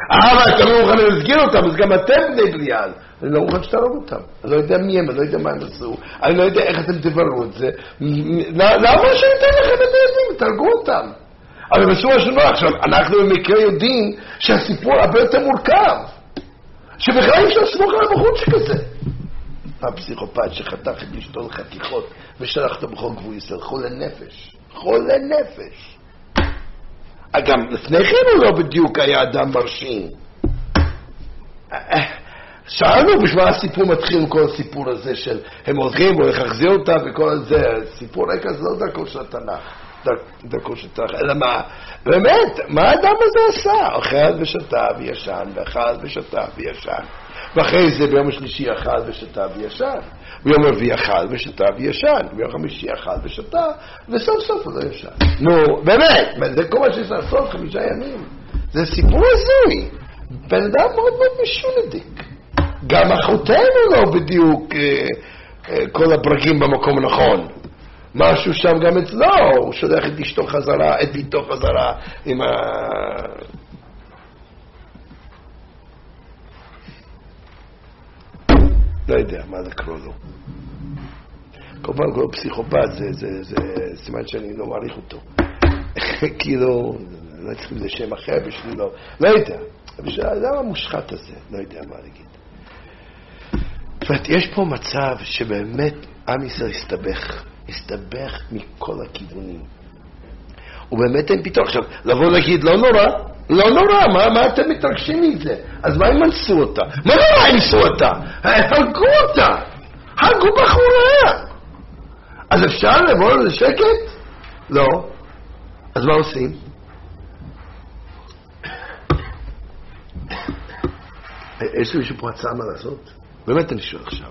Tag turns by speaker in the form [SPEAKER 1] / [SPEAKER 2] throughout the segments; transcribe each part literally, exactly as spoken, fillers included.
[SPEAKER 1] אבל אתם לא מוכנים להסגיר אותם, אז גם אתם בני בליעל. אני לא מוכן שתרוב אותם. אני לא יודע מי הם, אני לא יודע מה הם עשו. אני לא יודע איך אתם תברו את זה. למה שניתן לכם את הילדים? תרגו אותם. אבל בסורה שלנו, עכשיו, אנחנו במקרה יודעים שהסיפור הרבה יותר מורכב. שבכלל אי אפשר לסמוך על הבחור שכזה. הפסיכופת שחתך את אשתו לחתיכות ושלח אותו בחוק גבול ישראל, חולה נפש. חולה נפש. גם לפני כן הוא לא בדיוק היה אדם מרשים. שאלנו בשביל הסיפור מתחיל עם כל הסיפור הזה של הם עוזרים או איך להחזיר אותה וכל זה. סיפור רקע זה לא דרכו של התנ"ך. דרכו של התנ"ך. אלא מה? באמת, מה האדם הזה עשה? אכל ושתה וישן, ואכל ושתה וישן. ואחרי זה ביום השלישי אכל ושתה וישן. ביום רביעי אכל ושתה וישן. ביום חמישי אכל ושתה, וסוף סוף הוא לא ישן. נו, באמת, זה כל מה שיש לעשות חמישה ימים. זה סיפור הזוי. בן אדם מאוד מאוד משונדיק. גם אחותינו לא בדיוק אה, אה, כל הפרקים במקום הנכון. משהו שם גם אצלו, הוא שולח את אשתו חזרה, את ביתו חזרה עם ה... לא יודע מה לקרוא לו. כל פעם כל פסיכופת זה, זה, זה סימן שאני לא מעריך אותו. כאילו, לא צריכים לזה שם אחר בשבילו. לא יודע. בשביל האדם המושחת הזה, לא יודע מה להגיד. זאת אומרת, יש פה מצב שבאמת עם ישראל הסתבך. הסתבך מכל הכיוונים. ובאמת אין פתאום. עכשיו, לבוא להגיד, לא נורא. לא נורא, מה, מה אתם מתרגשים מזה? אז מה הם אנסו אותה? מה נורא אנסו אותה? הרגו אותה! הרגו בחורה! אז אפשר לבוא לשקט? לא. אז מה עושים? יש לי מישהו פה הצעה מה לעשות? באמת אני שואל עכשיו.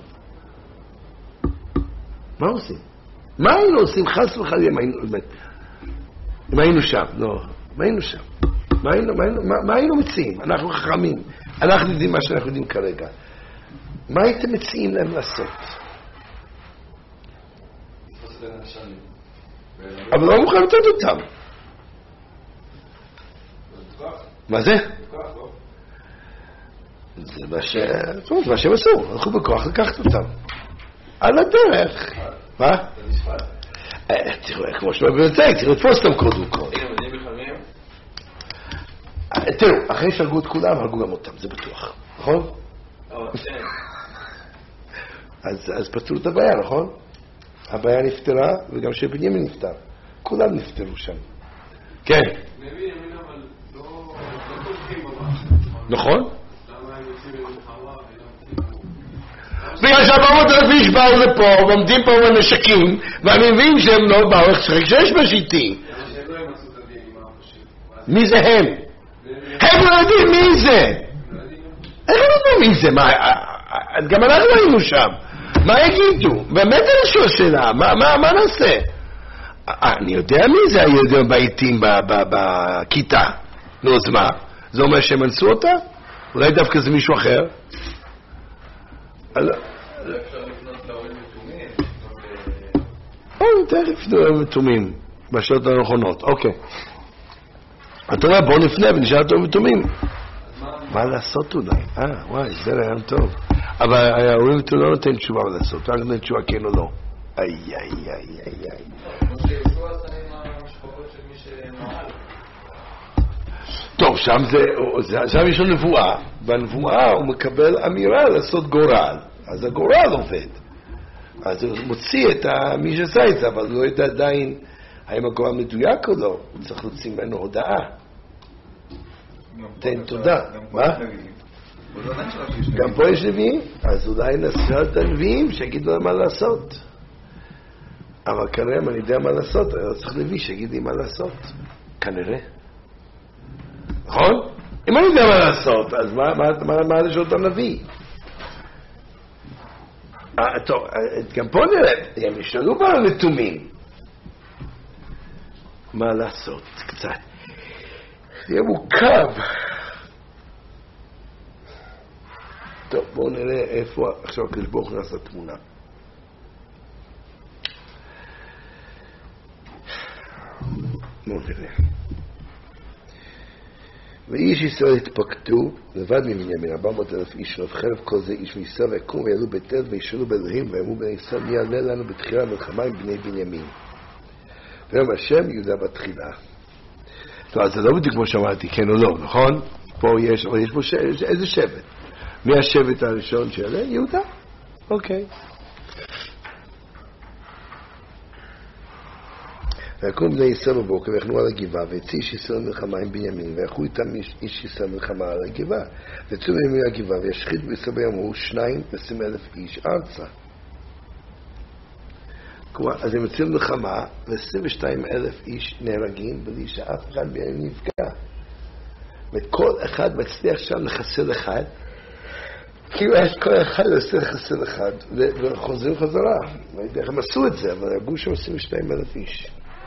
[SPEAKER 1] מה עושים? מה היינו עושים? חס וחלילה אם היינו, באמת, אם היינו שם, לא, מה היינו שם? מה היינו, מה היינו, מה, מה היינו מציעים? אנחנו חכמים, אנחנו יודעים מה שאנחנו יודעים כרגע. מה הייתם מציעים להם לעשות? אבל לא מוכן לתת אותם. מה זה? זה מה ש... זה מה שהם עשו, הלכו בכוח לקחת אותם. על הדרך. מה? תראו, כמו שאומר בנצאי, תראו, תפוס אותם קודם כל. תראו, אחרי שהרגו את כולם, הרגו גם אותם, זה בטוח, נכון? אז פתרו את הבעיה, נכון? הבעיה נפתרה, וגם שבנימין נפתר. כולם נפתרו שם. כן. נכון? בגלל שהבאות אלף איש באו לפה, ועומדים פה בנשקים, ואני מבין שהם לא באו איך שחק שיש בשיטי. מי זה הם? הם לא יודעים מי זה. איך הם יודעים מי זה? גם אנחנו היינו שם. מה יגידו? באמת אני שואל שאלה, מה נעשה? אני יודע מי זה הילדים בעיתים בכיתה. נו, אז מה? זה אומר שהם אנסו אותה? אולי דווקא זה מישהו אחר? לא אפשר לפנות להורים מתומים? או, יותר לפנות להורים מתומים בשעות הנכונות, אוקיי. אתה אומר, בואו נפנה ונשאר את ההורים מתומים. מה לעשות אולי? אה, וואי, זה רעיון טוב. אבל ההורים מתומים לא נותן תשובה מה לעשות, רק נותן תשובה כן או לא. איי, איי, איי, איי, איי. כמו שישוע עשה עם המשפחות של מי שנועל. טוב, שם זה, שם יש לו נבואה, בנבואה הוא מקבל אמירה לעשות גורל, אז הגורל עובד. אז הוא מוציא את מי שעשה את זה, אבל לא יודע עדיין האם הגורל מדויק או לא, הוא צריך להוציא ממנו הודעה. תן תודה. מה? גם פה יש נביאים? אז אולי נעשה את הנביאים שיגידו להם מה לעשות. אבל כנראה אם אני יודע מה לעשות, אני לא צריך נביא שיגיד לי מה לעשות. כנראה. נכון? אם אני יודע מה לעשות, אז מה לשאול את הנביא? טוב, גם פה נראה, הם ישאלו בה נתונים. מה לעשות? קצת. זה יהיה מורכב. טוב, בואו נראה איפה עכשיו הקדוש ברוך הוא נכנס לתמונה. בואו נראה. ואיש ישראל התפקדו לבד מבנימין, ארבע מאות אלף איש, ובחרב כל זה איש מישראל, ויקום ויעלו בית אל וישאלו באלוהים, ויאמרו בני ישראל, מי יעלה לנו בתחילה מלחמה עם בני בנימין? ויאמר השם יהודה בתחילה. לא, זה לא בדיוק כמו שאמרתי, כן או לא, נכון? פה יש, אבל יש פה ש... איזה שבט? מי השבט הראשון שיעלה? יהודה. אוקיי. ויקום בני ישראל בבוקר ויחנו על הגבעה, ויצא איש ישראל מלחמה עם בנימין, ויחו איתם איש ישראל מלחמה על הגבעה, ויצאו מהם מהגבעה, וישחיתו בישראל ויאמרו שניים ועשרים אלף איש ארצה. אז הם יוצאים מלחמה, ו-עשרים ושניים אלף איש נהרגים, בלי שאף אחד מהם נפגע. וכל אחד מצליח שם לחסל אחד, כאילו יש כל אחד עושה לחסל אחד, וחוזרים חזרה. לא יודע איך הם עשו את זה, אבל הרגו שם עשרים ושניים אלף איש.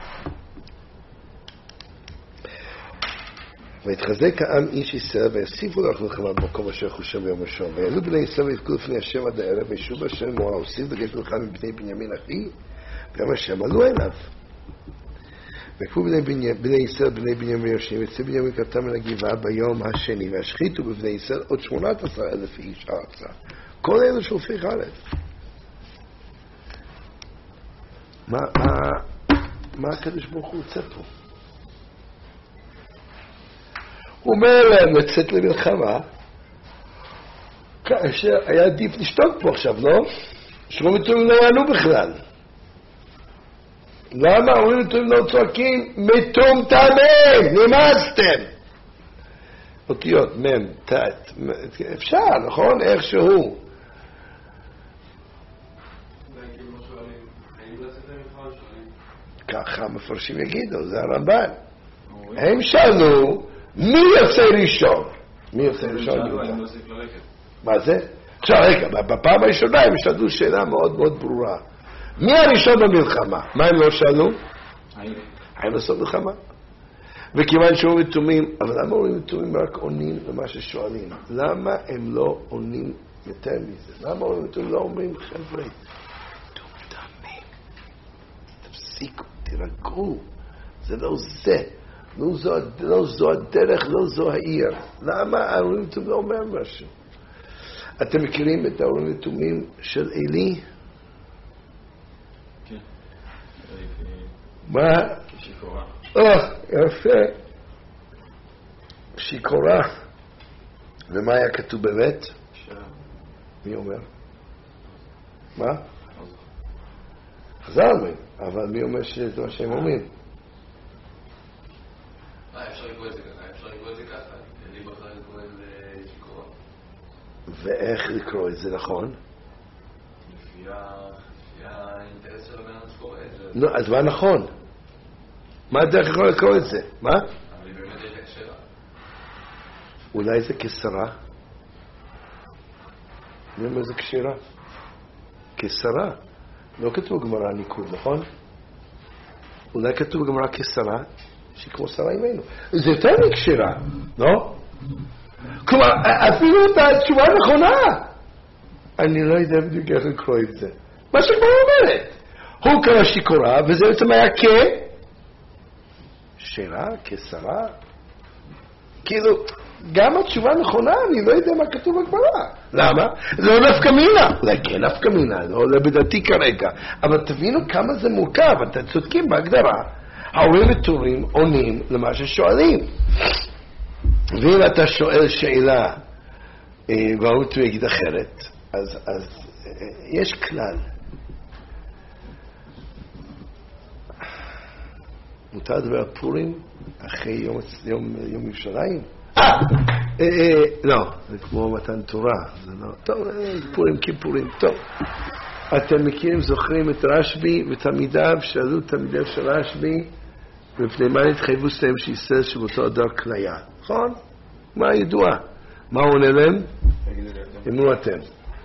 [SPEAKER 1] והתחזק העם איש ישראל, ויוסיפו לך מלחמה במקום אשר חושב ביום ראשון. ויעלו בני ישראל ויבכו לפני השם עד הערב, וישוב השם אמרה, הוסיף דגש מלחמה מבני בנימין אחי, ויום השם עלו אליו. ויקפו בני, בני, בני ישראל בני בנימין ויושבים, ויצא בנימין קטן מן הגבעה ביום השני, והשחיתו בבני ישראל עוד שמונת עשר אלף איש ארצה. כל אלו שופך הארץ. מה, מה, מה הקדוש ברוך הוא רוצה פה? הוא אומר להם לצאת למלחמה, כאשר היה עדיף לשתוק פה עכשיו, לא? שרום ותומים לא יענו בכלל. למה אומרים ותומים לא צועקים? מטומטמים, נמאסתם. אותיות, מם, תת, אפשר, נכון? איכשהו. ככה מפרשים יגידו, זה הרמב"ן. הם שאלו, מי יוצא ראשון? מי יוצא ראשון? מה זה? עכשיו רגע, בפעם הראשונה הם שאלו שאלה מאוד מאוד ברורה. מי הראשון במלחמה? מה הם לא שאלו? האם לעשות מלחמה? וכיוון שהוא מתומים, אבל למה הם מתומים רק עונים למה ששואלים? למה הם לא עונים יותר מזה? למה הם מתומים לא אומרים, חבר'ה, תומתמים, תפסיקו, תירגעו, זה לא זה. לא זו, לא זו הדרך, לא זו העיר. למה האורים ותומים לא אומר משהו? אתם מכירים את האורים ותומים של אלי?
[SPEAKER 2] כן.
[SPEAKER 1] מה?
[SPEAKER 2] שיכורה.
[SPEAKER 1] אה, יפה. שיכורה. ומה היה כתוב באמת?
[SPEAKER 2] שם.
[SPEAKER 1] מי אומר? מה? חזר אומרים. אבל מי אומר שזה מה שהם אומרים?
[SPEAKER 2] אפשר לקרוא את זה ככה, אפשר לקרוא את זה ככה, אני בחר לקרוא את זה שיכורה.
[SPEAKER 1] ואיך לקרוא את זה נכון?
[SPEAKER 2] לפי האינטרס של הבן אדם שקורא את זה.
[SPEAKER 1] לא, אז מה נכון? מה הדרך יכול לקרוא את זה? מה?
[SPEAKER 2] אבל היא באמת הייתה כשרה.
[SPEAKER 1] אולי זה כשרה? מי אומר זה כשרה? כשרה. לא כתוב גמרא ניקוד, נכון? אולי כתוב גמרא כשרה? שהיא כמו שרה אימנו. זה יותר מקשירה, לא? כלומר, אפילו את התשובה נכונה. אני לא יודע בדיוק איך לקרוא את זה. מה שכבר אומרת. הוא קרא שיכורה, וזה בעצם היה כ... שירה, כשרה. כאילו, גם התשובה נכונה, אני לא יודע מה כתוב בגמרא. למה? זה לא נפקא מינה. אולי כן נפקא מינה, לא בדעתי כרגע. אבל תבינו כמה זה מורכב, אתם צודקים בהגדרה. ההורים ותומים עונים למה ששואלים. ואם אתה שואל שאלה וההורים ותומים יגיד אחרת, אז, אז יש כלל. מותר לדבר על פורים אחרי יום, יום, יום ירושלים? אה! לא, זה כמו מתן תורה. זה לא, טוב, פורים כיפורים, טוב. אתם מכירים, זוכרים את רשב"י ותלמידיו, שאלו תלמידיו של רשב"י, מפני מה נתחייבו סתם שישראל שבאותו הדור כליה. נכון? מה ידוע? מה הוא עונה להם? אמרו אתם.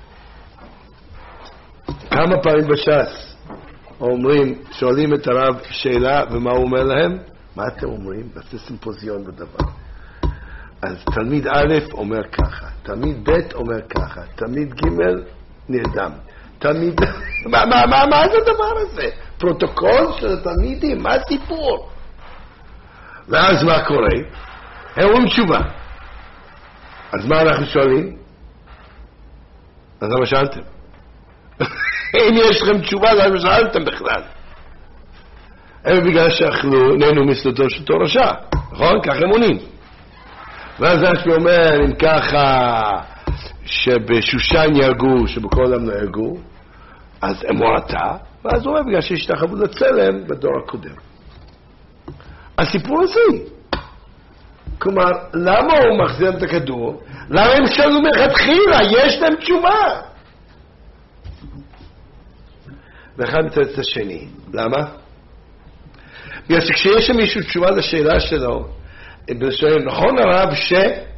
[SPEAKER 1] כמה פעמים בש"ס אומרים, שואלים את הרב שאלה, ומה הוא אומר להם? מה אתם אומרים? זה סימפוזיון בדבר. אז תלמיד א' אומר ככה, תלמיד ב' אומר ככה, תלמיד ג' נרדם. תלמיד... מה, מה, מה, מה זה הדבר הזה? פרוטוקול של התלמידים, מה הסיפור? ואז מה קורה? הם אומרים תשובה. אז מה אנחנו שואלים? אז למה שאלתם? אם יש לכם תשובה, למה שאלתם בכלל? הם בגלל שאכלו, נהנו מסלטון של תור רשע, נכון? ככה הם עונים. ואז רש"י אומר, אם ככה שבשושן ירגו, שבכל העולם לא ירגו, אז הם מועטה, ואז הוא אומר, בגלל שהשתחוו לצלם בדור הקודם. הסיפור הזה, כלומר, למה הוא מחזיר את הכדור? למה הם שאלו מלכתחילה? יש להם תשובה. ואחד מצטט את השני. למה? בגלל שכשיש מישהו תשובה לשאלה שלו, הם שואלים, נכון הרב ש...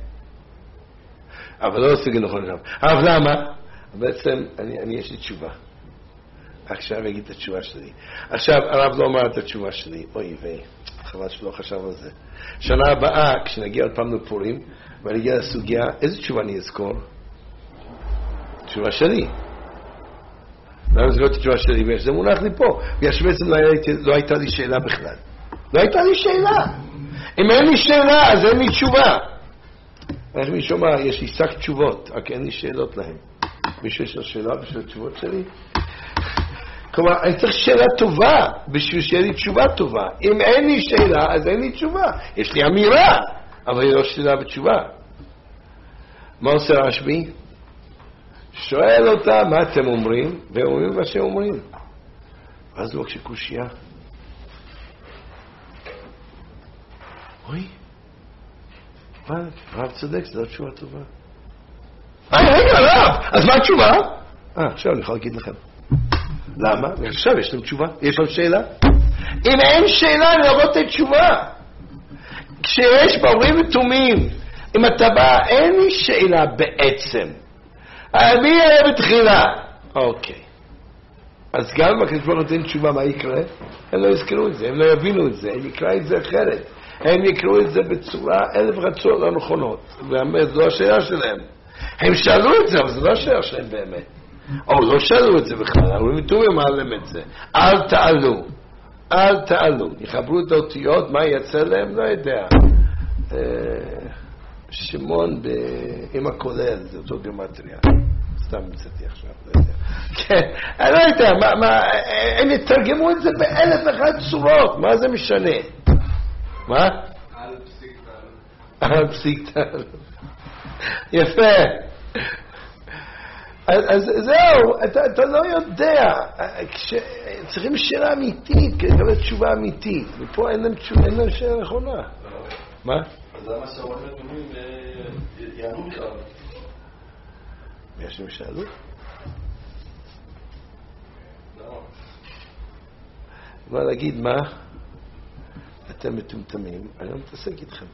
[SPEAKER 1] אבל לא עושה נכון הרב. הרב למה? בעצם אני, אני יש לי תשובה. עכשיו אני אגיד את התשובה שלי. עכשיו הרב לא אמר את התשובה שלי. אוי ויי, חבל שלא חשב על זה. שנה הבאה, כשנגיע עוד פעם לפורים, ואני אגיע לסוגיה, איזה תשובה אני אזכור? תשובה שלי. למה זה לא את התשובה שלי? ויש זה מונח לי פה. בגלל שבעצם לא, לא הייתה לי שאלה בכלל. לא הייתה לי שאלה. אם אין לי שאלה, אז אין לי תשובה. איך מישהו אומר, יש לי שק תשובות, רק אין לי שאלות להם. מישהו יש לו שאלה בשביל התשובות שלי? כלומר, אני צריך שאלה טובה בשביל שיהיה לי תשובה טובה. אם אין לי שאלה, אז אין לי תשובה. יש לי אמירה, אבל היא לא שאלה בתשובה. מה עושה רשב"י? שואל אותה מה אתם אומרים, והם אומרים מה שהם אומרים. ואז הוא כשקושייה. אוי, מה? רב צודק, זו תשובה טובה. אה, רגע, רב, אז מה התשובה? אה, עכשיו אני יכול להגיד לכם. למה? עכשיו יש להם תשובה, יש להם שאלה. אם אין שאלה, אני לא רוצה תשובה. כשיש באורים ותומים, אם אתה בא, אין לי שאלה בעצם. מי היה בתחילה? אוקיי. אז גם אם הקדוש ברוך הוא נותן תשובה, מה יקרה? הם לא יזכרו את זה, הם לא יבינו את זה, הם יקרא את זה אחרת. הם יקראו את זה בצורה אלף רצות לא נכונות. זו השאלה שלהם. הם שאלו את זה, אבל זו לא השאלה שלהם באמת. או לא שאלו את זה בכלל, אבל מתאומים מעלים את זה. אל תעלו. אל תעלו. יחברו את האותיות, מה יצא להם? לא יודע. שמעון עם הכולל, זה אותו גמטריה. סתם מצאתי עכשיו, לא יודע. כן, אני לא יודע, הם יתרגמו את זה באלף ואחת צורות, מה זה משנה? מה?
[SPEAKER 2] על פסיק
[SPEAKER 1] תעלו. על פסיק תעלו. יפה. אז זהו, אתה, אתה לא יודע, צריכים שאלה אמיתית כדי לקבל תשובה אמיתית, ופה אין להם תשובה, אין להם שאלה נכונה. מה?
[SPEAKER 2] אז למה שהאורים ותומים יענו בכלל?
[SPEAKER 1] יש להם שאלו?
[SPEAKER 2] לא.
[SPEAKER 1] מה להגיד, מה? אתם מטומטמים, אני לא מתעסק איתכם.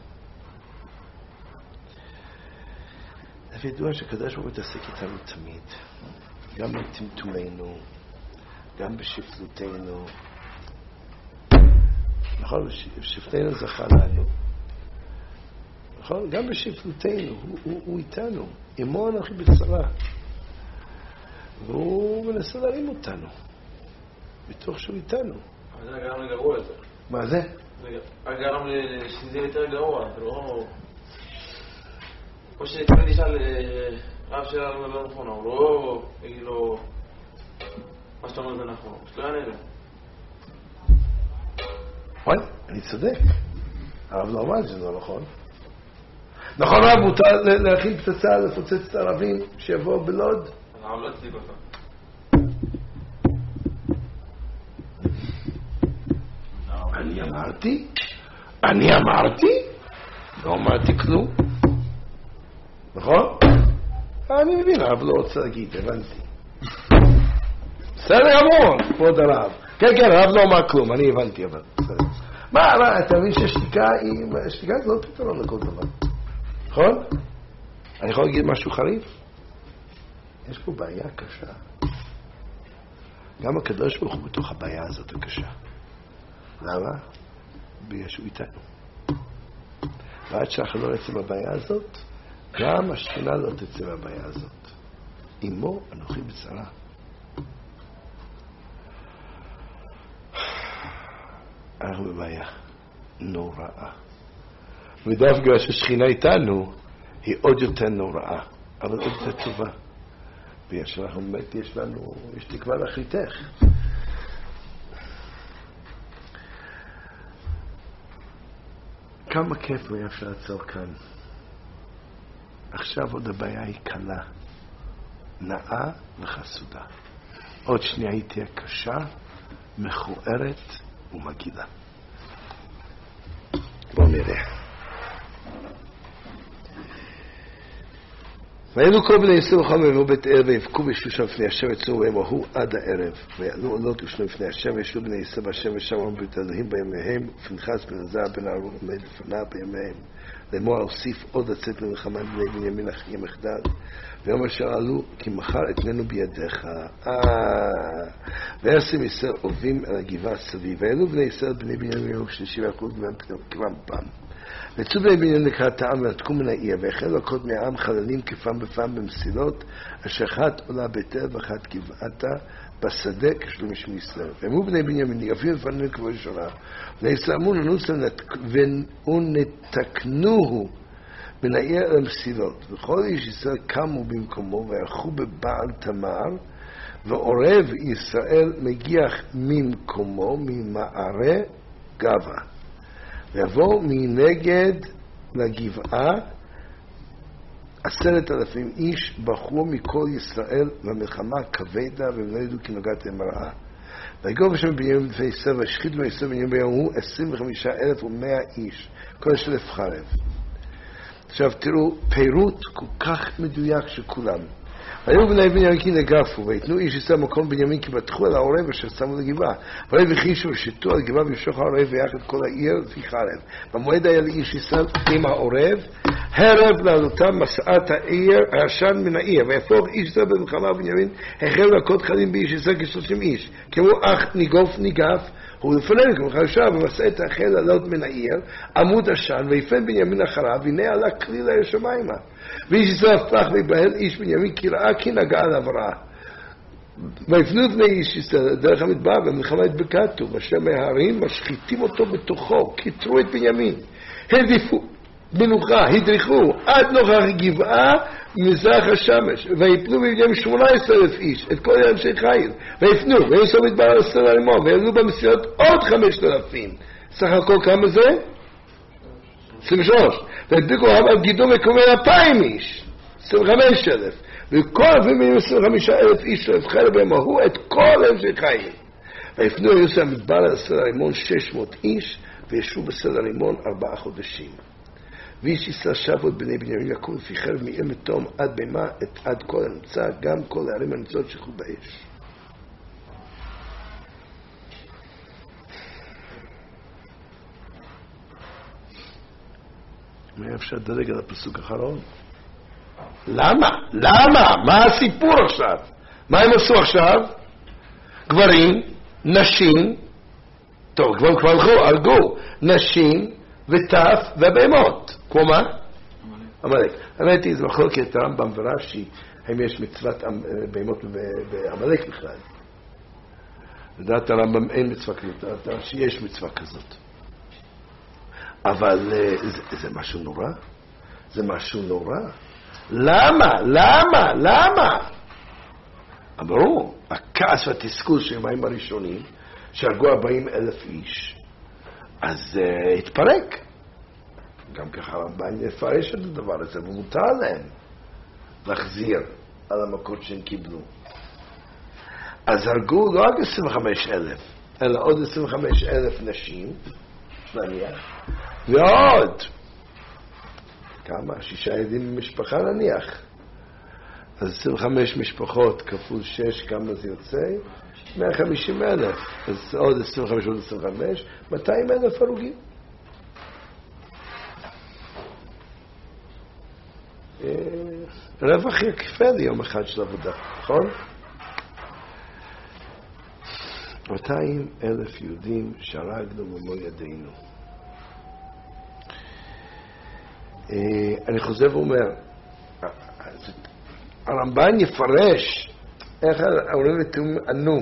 [SPEAKER 1] זה ידוע שקדוש ברוך הוא מתעסק איתנו תמיד, גם בטמטומנו, גם בשפלותנו. נכון, בשפלותנו זכה לנו. נכון, גם בשפלותנו, הוא, הוא, הוא איתנו. עמו אנחנו בצרה. והוא מנסה להרים אותנו, בתוך שהוא איתנו.
[SPEAKER 2] אבל זה גרם לגרוע יותר.
[SPEAKER 1] מה זה?
[SPEAKER 2] זה גרם שזה יותר גרוע, זה לא... או שתמיד נשאל רב שלנו לא נכון, הוא לא יגיד לו מה שאתה אומר זה נכון, שלא יענה לו.
[SPEAKER 1] וואי, אני צודק. הרב לא אמר שזה לא נכון. נכון רב, מותר להכין פצצה לפוצץ את הערבים שיבואו בלוד?
[SPEAKER 2] הרב לא הצדיק אותה.
[SPEAKER 1] אני אמרתי? אני אמרתי? לא אמרתי כלום. נכון? אני מבין, הרב לא רוצה להגיד, הבנתי. בסדר גמור, כבוד הרב. כן, כן, הרב לא אמר כלום, אני הבנתי, אבל בסדר. מה, מה, אתה מבין ששתיקה היא... שתיקה זה לא פתרון לכל דבר. נכון? אני יכול להגיד משהו חריף? יש פה בעיה קשה. גם הקדוש ברוך הוא בתוך הבעיה הזאת הקשה. למה? בגלל שהוא איתנו. ועד שאנחנו לא נצא מהבעיה הזאת, גם השכינה לא תצא מהבעיה הזאת. עמו אנוכי בצרה. אנחנו בבעיה נוראה. ודווקא שהשכינה איתנו, היא עוד יותר נוראה, אבל עוד יותר טובה. ויש לנו, באמת, יש לנו, יש תקווה לאחריתך. כמה כיף היה אפשר לעצור כאן. עכשיו עוד הבעיה היא קלה, נאה וחסודה. עוד שנייה היא תהיה קשה, מכוערת ומגילה. בואו נראה. ויעלו כל בני ישראל וחם ויבואו בית אל ויבכו וישבו שם לפני השם ויצאו וימוהו עד הערב. ויעלו עולות ושנו לפני השם וישבו בני ישראל בהשם ושם אמרו בית אלוהים בימיהם ופנחס בן אלעזר בן אהרון עומד לפניו בימיהם. לאמור אוסיף עוד לצאת למלחמה בני בנימין אחים יחדיו. ויאמר אשר עלו כי מחר אתננו בידיך. ויעשו ישראל עובים על הגבעה סביב. ויעלו בני ישראל בני בנימין יום שלישי והלכו כבם פעם. ויצאו בני בנימין לקראת העם ונתקו מן העיר, והחלו להכות מהעם חללים כפעם בפעם במסילות, אשר אחת עולה בית אל ואחת גבעתה בשדה כשלום משמי ישראל. ואמרו בני בנימין, יביאו לפנינו כבוד ראשונה. בני ישראל אמרו ננוס ונתקנוהו מן העיר אל המסילות. וכל איש ישראל קמו במקומו והלכו בבעל תמר, ועורב ישראל מגיח ממקומו ממערה גבה. ויבואו מנגד לגבעה עשרת אלפים איש, בחרו מכל ישראל למלחמה כבדה, והם לא ידעו כי נוגעת להם רעה. ויגעו בשם בנימין בפני ישראל, והשחיתו בני ישראל בנימין ביום הוא עשרים וחמישה אלף ומאה איש, כל שלף חרב. עכשיו תראו, פירוט כל כך מדויק של כולם. והיו בני בנימין כי נגפו, ויתנו איש ישראל מקום בנימין כי בטחו על העורב אשר שמו לגבעה. והיו וחישו ושתו על גבעה וימשוך העורב ויחד כל העיר לפי חרב. במועד היה לאיש ישראל עם העורב, הרב לעלותם מסעת העיר, העשן מן העיר. ויהפוך איש ישראל במלחמה בנימין, החל להכות חיילים באיש ישראל כשלושים איש. כמו אך ניגוף ניגף, הוא לפנינו כמו חרשה, ומסעת החל לעלות מן העיר, עמוד עשן, ויפן בנימין אחריו, והנה עלה כליל העיר שמיימה. ואיש ישראל הפך ויבהל איש בנימין כי ראה כי נגע עליו רעה. ויפנו בני איש ישראל דרך המדבר במלחמה התבקעתו, בשם ההרים משחיתים אותו בתוכו, כיתרו את בנימין, הדליפו מנוחה, הדריכו עד נוכח גבעה מזרח השמש, ויפנו בבנימין שמונה עשרה אלף איש, את כל אנשי חיל, ויפנו, וינסו מדבר על עשרה רימון, ויעלו במסילות עוד חמשת אלפים. סך הכל כמה זה? עשרים ושלוש. והדביקו על גידו מקומי אלפיים איש, עשרים וחמישה אלף. וכל אלפים עשרים וחמישה אלף איש שהבחר בהם הוא את כל אנשי חיל. ויפנו יוסף מדבר על עשרה רימון שש מאות איש, וישבו בסלע רימון ארבעה חודשים. ואיש ישראל שבו את בני בנימין יקום לפי חרב מעיר מתום עד בימה את עד כל הנמצא, גם כל הערים הנמצאות שכו באש. מה אפשר לדלג על הפסוק האחרון? למה? למה? מה הסיפור עכשיו? מה הם עשו עכשיו? גברים, נשים, טוב, גברים כבר הלכו, הרגו, נשים וטף ובהמות. כמו מה? עמלק. ראיתי, זה מחלוקת רמב"ם ורש"י, האם יש מצוות בהמות בעמלק בכלל. לדעת הרמב"ם אין מצווה כזאת, לדעת רש"י יש מצווה כזאת. אבל זה, זה משהו נורא? זה משהו נורא? למה? למה? למה? אמרו, הכעס והתסכול של הימים הראשונים, שהרגו ארבעים אלף איש, אז uh, התפרק. גם ככה הרמב"ם יפרש את הדבר הזה, ומותר להם להחזיר על המכות שהם קיבלו. אז הרגו לא רק עשרים וחמישה אלף, אלא עוד עשרים וחמישה אלף נשים, נניח, ועוד כמה? שישה ילדים במשפחה נניח. אז עשרים וחמש משפחות כפול שש, כמה זה יוצא? מאה וחמישים אלף. אז עוד עשרים וחמש, עוד עשרים וחמש, מאתיים אלף הרוגים. רווח יקפה לי יום אחד של עבודה, נכון? מאתיים אלף יהודים שהרגנו במו ידינו. אני חוזר ואומר, הרמב"ן יפרש איך העולים לתאום ענו.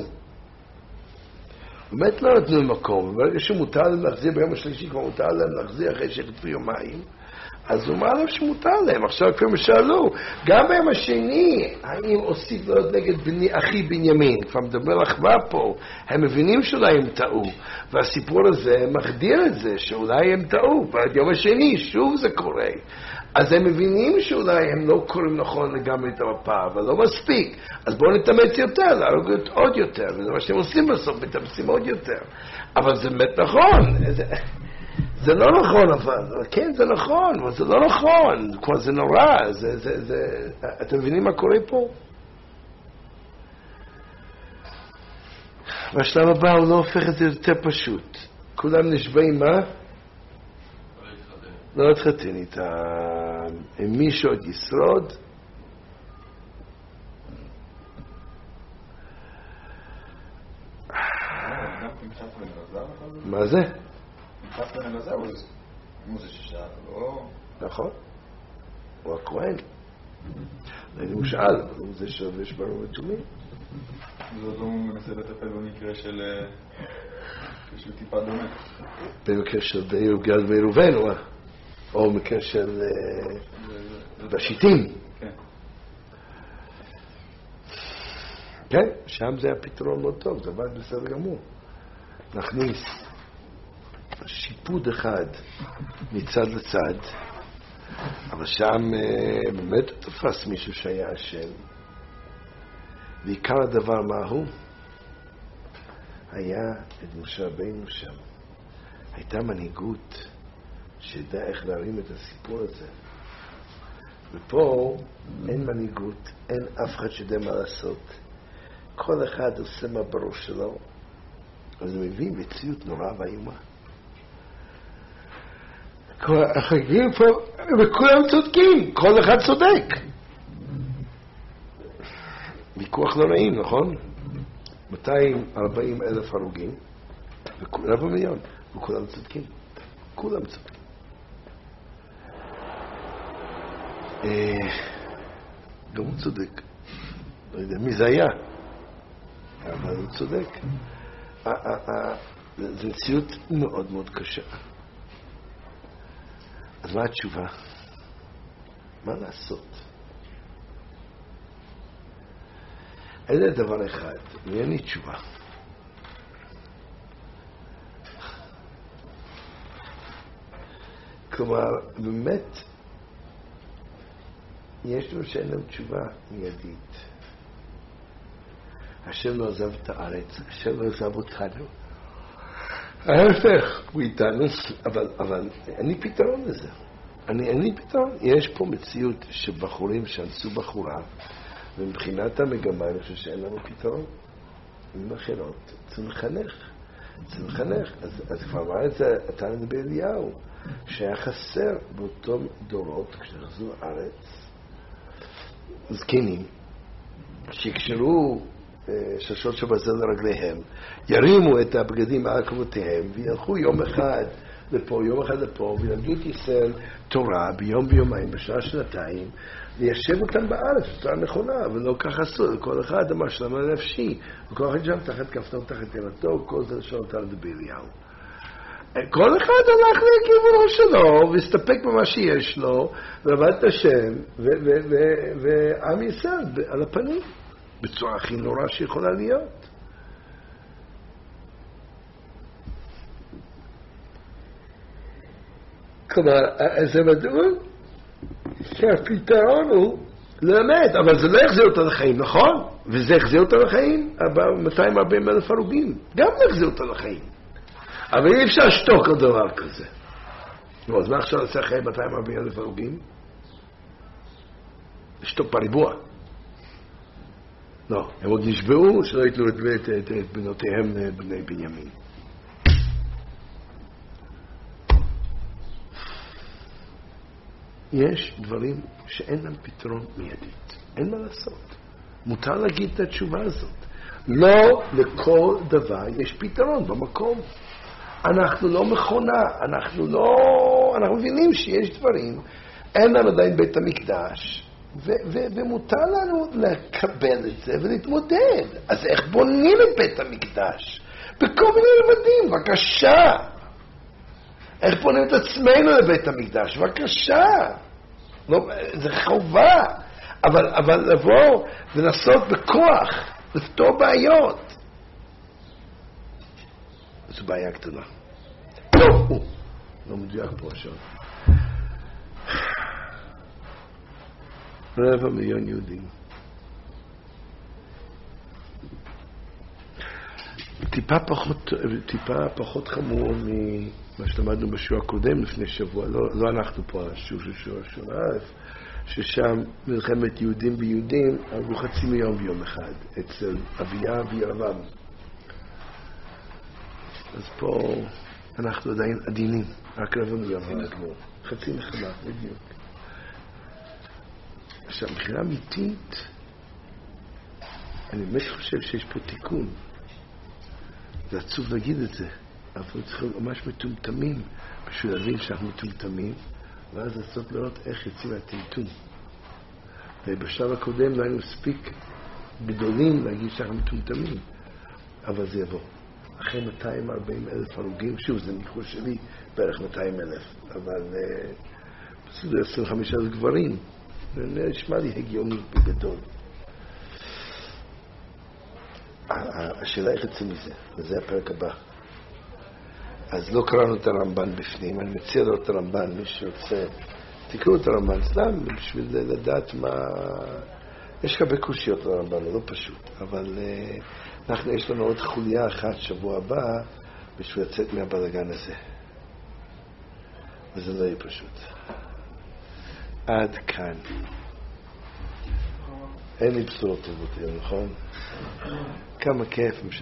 [SPEAKER 1] באמת לא נתנו מקום, ברגע שמותר להם להחזיר ביום השלישי, כבר מותר להם להחזיר אחרי שחטפו יומיים, אז הוא אמר להם שמותר להם. עכשיו כבר שאלו, גם ביום השני, האם הוסיף להיות נגד בני, אחי בנימין? כבר מדבר לחווה פה, הם מבינים שאולי הם טעו, והסיפור הזה מחדיר את זה, שאולי הם טעו, ביום השני שוב זה קורה. אז הם מבינים שאולי הם לא קוראים נכון לגמרי את המפה, אבל לא מספיק. אז בואו נתאמץ יותר, להרוג עוד יותר, וזה מה שהם עושים בסוף, מתאמצים עוד יותר. אבל זה באמת נכון. זה, זה לא נכון, אבל, כן, זה נכון, אבל זה לא נכון. כבר זה נורא. זה, זה, זה, אתם מבינים מה קורה פה? והשלב הבא הוא לא הופך את זה יותר פשוט. כולם נשבעים מה? לא התחתן איתה. אם מישהו עוד ישרוד, מה זה?
[SPEAKER 3] נתפס בן אלעזר, הוא זה ששאל, לא...
[SPEAKER 1] נכון, הוא הכהן. הוא שאל, אבל הוא זה שיש ברור ותומים.
[SPEAKER 3] זה עוד לא מנסה לטפל במקרה של... של טיפה דומה.
[SPEAKER 1] במקרה של גד וירובן, או במקרה של... בשיטים.
[SPEAKER 3] כן.
[SPEAKER 1] כן, שם זה הפתרון מאוד טוב, זה עבד בסדר גמור. נכניס שיפוד אחד מצד לצד, אבל שם באמת תופס מישהו שהיה השם. ועיקר הדבר מהו? היה את משה רבינו שם. הייתה מנהיגות שידע איך להרים את הסיפור הזה. ופה אין מנהיגות, אין אף אחד שידע מה לעשות. כל אחד עושה מה בראש שלו, אז זה מביא מציאות נורא ואיומה. החגים פה, וכולם צודקים, כל אחד צודק. ויכוח לא נעים, נכון? מאתיים וארבעים אלף הרוגים, וכולם במיליון, וכולם צודקים. כולם צודקים. גם הוא צודק. לא יודע מי זה היה, אבל הוא צודק. זו מציאות מאוד מאוד קשה. אז מה התשובה? מה לעשות? אין לי דבר אחד, ואין לי תשובה. כלומר, באמת, יש לנו שאין לנו תשובה מיידית. השם לא עזב את הארץ, השם לא עזב אותנו. ההפך, הוא איתנו, אבל, אבל אין לי פתרון לזה. אני, אין לי פתרון. יש פה מציאות שבחורים שאנסו בחורה, ומבחינת המגמה, אני חושב שאין לנו פתרון. עם אחרות, צריך לחנך. צריך לחנך. אז, אז כבר אמר את זה, אתה נדבר אליהו, שהיה חסר באותם דורות, כשנחזו הארץ, זקנים, שיקשרו ששות שבזל לרגליהם, ירימו את הבגדים מעל קבותיהם, וילכו יום אחד לפה, יום אחד לפה, וילמדו את ישראל תורה ביום ביומיים, בשעה שנתיים, ליישב אותם בארץ, בצורה נכונה, ולא כך עשו, לכל אחד אמר שלם לנפשי, וכל אחד שם תחת כפתור, תחת תלתו, כל זה לשון אותה לדבר אליהו. כל אחד הלך לכיוונו שלו, והסתפק במה שיש לו, ועבד את השם, ועם ישראל על הפנים, בצורה הכי נורא שיכולה להיות. כלומר, זה מדוע שהפתרון הוא לאמת, אבל זה לא יחזיר אותה לחיים, נכון? וזה יחזיר אותה לחיים, מאתיים וארבעים אלף הרוגים, גם לא יחזיר אותה לחיים. אבל אי אפשר לשתוק על דבר כזה. נו, אז מה עכשיו נעשה אחרי מאתיים וארבעים אלף הרוגים? לשתוק בריבוע. לא, הם עוד נשבעו שלא יתלו את, את, את, את בנותיהם בני בנימין. יש דברים שאין להם פתרון מיידית. אין מה לעשות. מותר להגיד את התשובה הזאת. לא לכל דבר יש פתרון במקום. אנחנו לא מכונה, אנחנו לא... אנחנו מבינים שיש דברים, אין לנו עדיין בית המקדש, ו- ו- ומותר לנו לקבל את זה ולהתמודד. אז איך בונים את בית המקדש? בכל מיני רבדים, בבקשה. איך פונים את עצמנו לבית המקדש? בבקשה. לא, זה חובה. אבל, אבל לבוא ולנסות בכוח, לפתור בעיות. זו בעיה גדולה. טוב, או, לא מדויק פה עכשיו. רבע מיליון יהודים. טיפה פחות, טיפה פחות חמור ממה שלמדנו בשיעור הקודם לפני שבוע. לא, לא אנחנו פה, השיעור של שיעור השנה א', ששם מלחמת יהודים ביהודים הרגו חצי מיליון ביום אחד אצל אביה וירבעם. אז פה אנחנו עדיין עדינים, רק רבע מיליון הרגנו. חצי נחמה, בדיוק. עכשיו, מבחינה אמיתית, אני באמת חושב שיש פה תיקון. זה עצוב להגיד את זה, אבל צריכים ממש מטומטמים בשביל להבין שאנחנו מטומטמים, ואז לעשות לראות איך יוצאים מהטמטום. ובשלב הקודם לא היינו מספיק גדולים להגיד שאנחנו מטומטמים, אבל זה יבוא. אחרי מאתיים וארבעים אלף הרוגים, שוב, זה ניחוש שלי, בערך מאתיים אלף, אבל בסדר, עשרים וחמישה אלף גברים. זה נשמע לי הגיוני בגדול. השאלה איך יצא מזה, וזה הפרק הבא. אז לא קראנו את הרמב"ן בפנים, אני מציע לו את הרמב"ן, מי שרוצה, תקראו את הרמב"ן, סתם בשביל לדעת מה... יש הרבה קושיות לרמב"ן, לא פשוט, אבל uh, אנחנו, יש לנו עוד חוליה אחת שבוע הבא, בשביל לצאת מהבלגן הזה. וזה לא יהיה פשוט. עד כאן. אין לי בשורות טובות, נכון? כמה כיף.